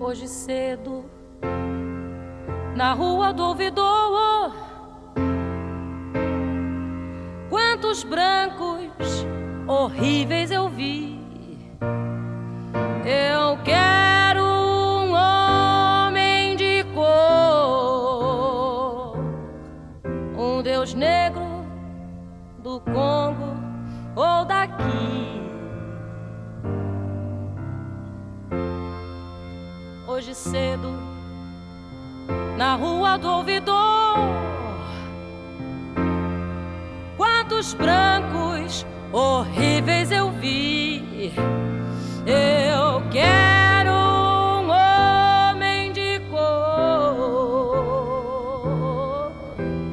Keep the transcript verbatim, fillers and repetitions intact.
Hoje cedo, na rua do ouvidor, quantos brancos horríveis eu vi. Eu quero um homem de cor, um Deus negro do Congo ou daqui. Hoje cedo, na rua do ouvidor, quantos brancos horríveis eu vi.